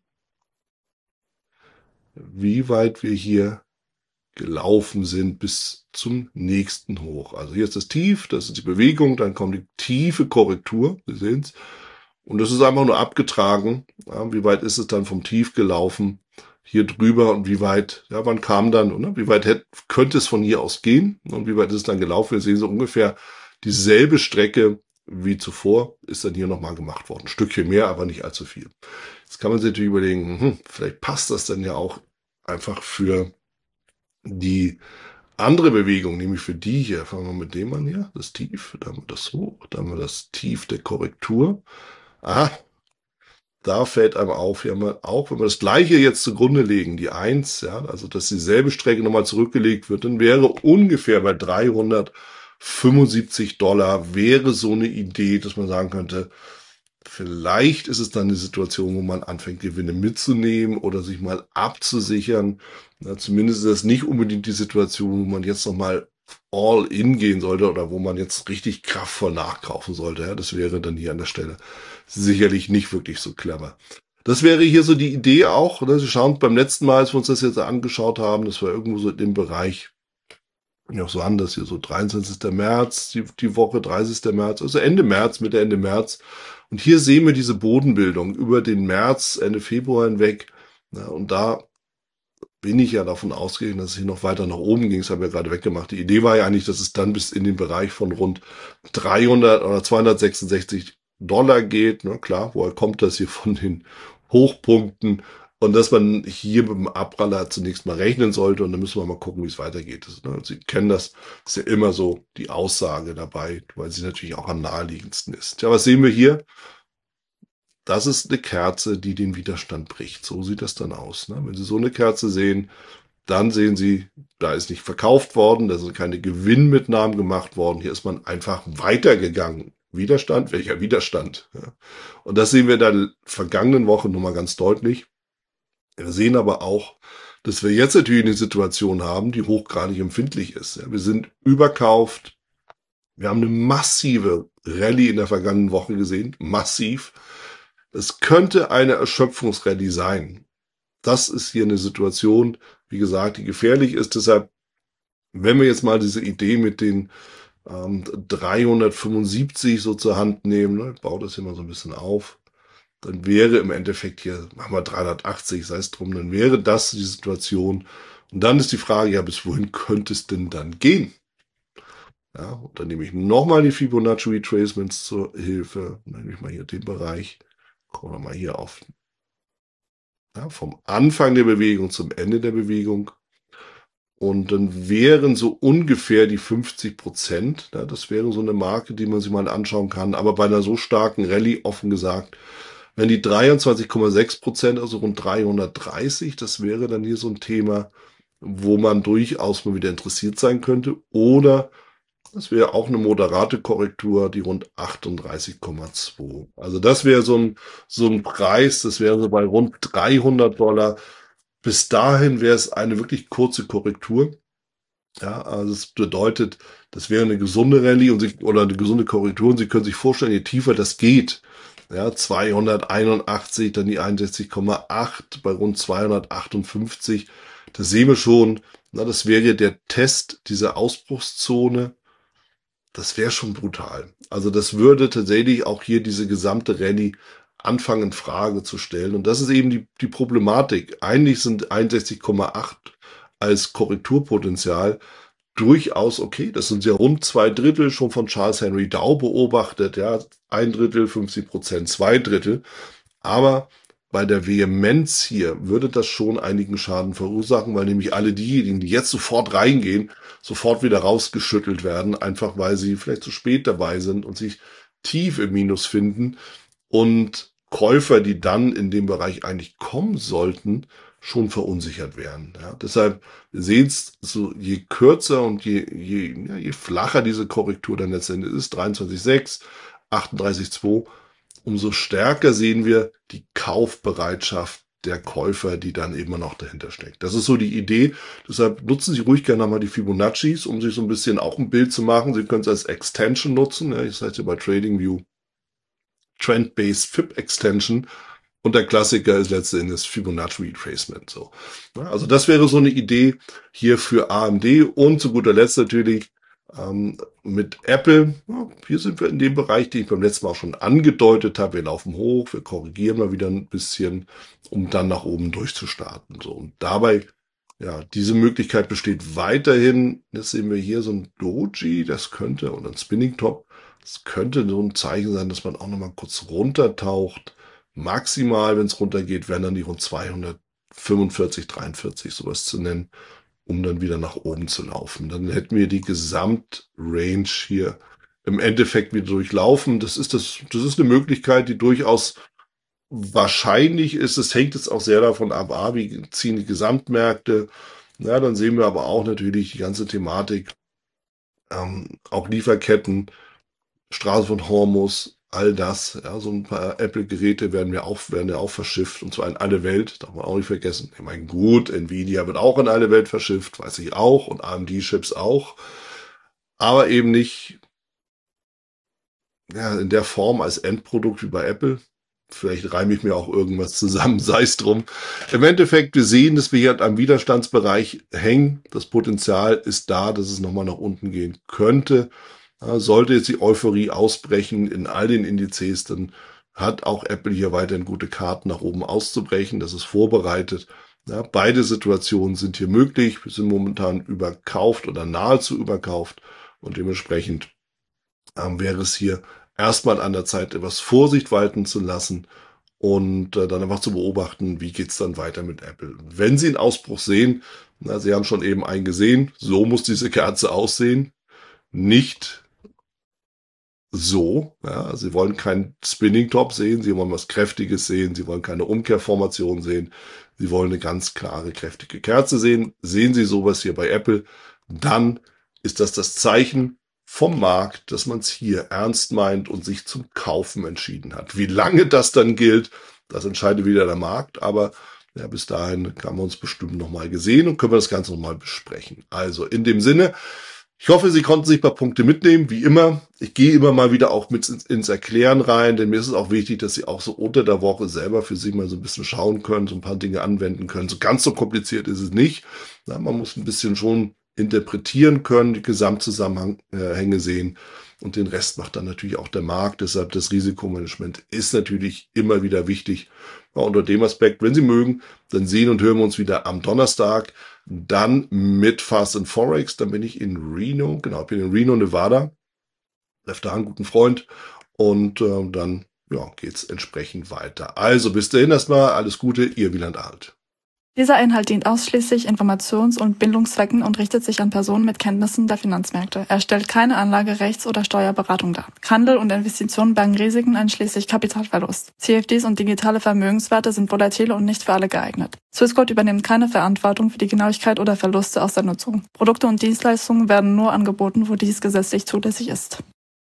wie weit wir hier gelaufen sind bis zum nächsten Hoch. Also hier ist das Tief, das ist die Bewegung, dann kommt die tiefe Korrektur, Sie sehen es. Und das ist einfach nur abgetragen. Ja, wie weit ist es dann vom Tief gelaufen? Hier drüber und wie weit, ja, wann kam dann, oder? Wie weit hätte, könnte es von hier aus gehen? Und wie weit ist es dann gelaufen? Wir sehen so ungefähr dieselbe Strecke wie zuvor, ist dann hier nochmal gemacht worden. Ein Stückchen mehr, aber nicht allzu viel. Jetzt kann man sich natürlich überlegen, hm, vielleicht passt das dann ja auch einfach für die andere Bewegung, nämlich für die hier. Fangen wir mit dem an hier, das Tief, dann haben wir das Hoch, dann haben wir das Tief der Korrektur. Aha, da fällt einem auf, hier haben wir auch, wenn wir das gleiche jetzt zugrunde legen, die eins, ja, also dass dieselbe Strecke nochmal zurückgelegt wird, dann wäre ungefähr bei dreihundertfünfundsiebzig Dollar, wäre so eine Idee, dass man sagen könnte, vielleicht ist es dann eine Situation, wo man anfängt, Gewinne mitzunehmen oder sich mal abzusichern. Na, zumindest ist das nicht unbedingt die Situation, wo man jetzt nochmal all in gehen sollte oder wo man jetzt richtig kraftvoll nachkaufen sollte. Ja, das wäre dann hier an der Stelle sicherlich nicht wirklich so clever. Das wäre hier so die Idee auch. Oder? Sie schauen beim letzten Mal, als wir uns das jetzt angeschaut haben, das war irgendwo so in dem Bereich, ja, so anders hier, so dreiundzwanzigster März, die, die Woche, dreißigster März, also Ende März, Mitte, Ende März. Und hier sehen wir diese Bodenbildung über den März, Ende Februar hinweg. Ja, und da bin ich ja davon ausgegangen, dass es hier noch weiter nach oben ging. Das haben wir gerade weggemacht. Die Idee war ja eigentlich, dass es dann bis in den Bereich von rund dreihundert oder zweihundertsechsundsechzig Dollar geht. Na klar, woher kommt das hier von den Hochpunkten? Und dass man hier mit dem Abpraller zunächst mal rechnen sollte. Und dann müssen wir mal gucken, wie es weitergeht. Das, ne, Sie kennen das. Das ist ja immer so die Aussage dabei, weil sie natürlich auch am naheliegendsten ist. Ja, was sehen wir hier? Das ist eine Kerze, die den Widerstand bricht. So sieht das dann aus. Ne? Wenn Sie so eine Kerze sehen, dann sehen Sie, da ist nicht verkauft worden, da sind keine Gewinnmitnahmen gemacht worden. Hier ist man einfach weitergegangen. Widerstand? Welcher Widerstand? Ja. Und das sehen wir dann vergangenen Wochen nochmal ganz deutlich. Wir sehen aber auch, dass wir jetzt natürlich eine Situation haben, die hochgradig empfindlich ist. Ja. Wir sind überkauft. Wir haben eine massive Rallye in der vergangenen Woche gesehen. Massiv. Es könnte eine Erschöpfungsrallye sein. Das ist hier eine Situation, wie gesagt, die gefährlich ist. Deshalb, wenn wir jetzt mal diese Idee mit den ähm, dreihundertfünfundsiebzig so zur Hand nehmen, ne, ich baue das hier mal so ein bisschen auf, dann wäre im Endeffekt hier, machen wir dreihundertachtzig, sei es drum, dann wäre das die Situation. Und dann ist die Frage, ja, bis wohin könnte es denn dann gehen? Ja, und dann nehme ich nochmal die Fibonacci Retracements zur Hilfe. Dann nehme ich mal hier den Bereich. Gucken wir mal hier auf. Ja, vom Anfang der Bewegung zum Ende der Bewegung. Und dann wären so ungefähr die fünfzig Prozent. Ja, das wäre so eine Marke, die man sich mal anschauen kann. Aber bei einer so starken Rallye, offen gesagt, wenn die dreiundzwanzig Komma sechs Prozent, also rund dreihundertdreißig, das wäre dann hier so ein Thema, wo man durchaus mal wieder interessiert sein könnte. Oder das wäre auch eine moderate Korrektur, die rund achtunddreißig Komma zwei. Also das wäre so ein, so ein Preis, das wäre so bei rund dreihundert Dollar. Bis dahin wäre es eine wirklich kurze Korrektur. Ja, also das bedeutet, das wäre eine gesunde Rallye und Sie, oder eine gesunde Korrektur. Und Sie können sich vorstellen, je tiefer das geht, ja, zweihunderteinundachtzig, dann die einundsechzig Komma acht bei rund zweihundertachtundfünfzig. Das sehen wir schon. Na, das wäre der Test dieser Ausbruchszone. Das wäre schon brutal. Also das würde tatsächlich auch hier diese gesamte Rallye anfangen in Frage zu stellen. Und das ist eben die, die Problematik. Eigentlich sind einundsechzig Komma acht als Korrekturpotenzial durchaus okay. Das sind ja rund zwei Drittel schon von Charles Henry Dow beobachtet. Ja, ein Drittel, fünfzig Prozent, zwei Drittel. Aber bei der Vehemenz hier würde das schon einigen Schaden verursachen, weil nämlich alle diejenigen, die jetzt sofort reingehen, sofort wieder rausgeschüttelt werden, einfach weil sie vielleicht zu spät dabei sind und sich tief im Minus finden und Käufer, die dann in dem Bereich eigentlich kommen sollten, schon verunsichert werden. Ja, deshalb sehen es so, je kürzer und je, je, ja, je flacher diese Korrektur dann letztendlich ist, dreiundzwanzig Komma sechs, achtunddreißig Komma zwei, umso stärker sehen wir die Kaufbereitschaft der Käufer, die dann eben noch dahinter steckt. Das ist so die Idee. Deshalb nutzen Sie ruhig gerne nochmal die Fibonaccis, um sich so ein bisschen auch ein Bild zu machen. Sie können es als Extension nutzen. Ja, ich sage hier bei TradingView Trend-Based F I B Extension. Und der Klassiker ist letzten Endes Fibonacci Retracement. So. Also das wäre so eine Idee hier für A M D und zu guter Letzt natürlich ähm, mit Apple. Ja, hier sind wir in dem Bereich, den ich beim letzten Mal auch schon angedeutet habe. Wir laufen hoch, wir korrigieren mal wieder ein bisschen, um dann nach oben durchzustarten. So. Und dabei, ja, diese Möglichkeit besteht weiterhin. Jetzt sehen wir hier so ein Doji, das könnte, oder ein Spinning Top, das könnte so ein Zeichen sein, dass man auch nochmal kurz runtertaucht. Maximal, wenn es runtergeht, wären dann die rund zweihundertfünfundvierzig, dreiundvierzig, sowas zu nennen, um dann wieder nach oben zu laufen. Dann hätten wir die Gesamtrange hier im Endeffekt wieder durchlaufen. Das ist das, das ist eine Möglichkeit, die durchaus wahrscheinlich ist. Es hängt jetzt auch sehr davon ab, ah, wie ziehen die Gesamtmärkte. Ja, dann sehen wir aber auch natürlich die ganze Thematik, ähm, auch Lieferketten, Straße von Hormuz, all das, ja, so ein paar Apple-Geräte werden wir auch, werden ja auch verschifft, und zwar in alle Welt, darf man auch nicht vergessen. Ich meine, gut, Nvidia wird auch in alle Welt verschifft, weiß ich auch, und A M D-Chips auch. aber eben nicht ja, in der Form als Endprodukt wie bei Apple. Vielleicht reime ich mir auch irgendwas zusammen, sei es drum. Im Endeffekt, wir sehen, dass wir hier am Widerstandsbereich hängen. Das Potenzial ist da, dass es nochmal nach unten gehen könnte. Ja, sollte jetzt die Euphorie ausbrechen in all den Indizes, dann hat auch Apple hier weiterhin gute Karten nach oben auszubrechen. Das ist vorbereitet. Ja, beide Situationen sind hier möglich. Wir sind momentan überkauft oder nahezu überkauft und dementsprechend ähm, wäre es hier erstmal an der Zeit, etwas Vorsicht walten zu lassen und äh, dann einfach zu beobachten, wie geht's dann weiter mit Apple. Wenn Sie einen Ausbruch sehen, na, Sie haben schon eben einen gesehen, so muss diese Kerze aussehen, nicht so. Ja, Sie wollen keinen Spinning Top sehen, Sie wollen was Kräftiges sehen, Sie wollen keine Umkehrformation sehen, Sie wollen eine ganz klare, kräftige Kerze sehen. Sehen Sie sowas hier bei Apple, dann ist das das Zeichen vom Markt, dass man es hier ernst meint und sich zum Kaufen entschieden hat. Wie lange das dann gilt, das entscheidet wieder der Markt, aber ja, bis dahin haben wir uns bestimmt nochmal gesehen und können wir das Ganze nochmal besprechen. Also in dem Sinne, ich hoffe, Sie konnten sich ein paar Punkte mitnehmen, wie immer. Ich gehe immer mal wieder auch mit ins, ins Erklären rein, denn mir ist es auch wichtig, dass Sie auch so unter der Woche selber für sich mal so ein bisschen schauen können, so ein paar Dinge anwenden können. So ganz so kompliziert ist es nicht. Na, man muss ein bisschen schon interpretieren können, die Gesamtzusammenhänge sehen und den Rest macht dann natürlich auch der Markt. Deshalb das Risikomanagement ist natürlich immer wieder wichtig. Ja, unter dem Aspekt, wenn Sie mögen, dann sehen und hören wir uns wieder am Donnerstag, dann mit Fast and Forex, dann bin ich in Reno, genau, ich bin in Reno, Nevada, treffe da einen guten Freund und äh, dann ja, geht's entsprechend weiter. Also bis dahin erstmal alles Gute, Ihr Wieland Alt. Dieser Inhalt dient ausschließlich Informations- und Bildungszwecken und richtet sich an Personen mit Kenntnissen der Finanzmärkte. Er stellt keine Anlage-, Rechts- oder Steuerberatung dar. Handel und Investitionen bergen Risiken einschließlich Kapitalverlust. C F Ds und digitale Vermögenswerte sind volatile und nicht für alle geeignet. Swissquote übernimmt keine Verantwortung für die Genauigkeit oder Verluste aus der Nutzung. Produkte und Dienstleistungen werden nur angeboten, wo dies gesetzlich zulässig ist.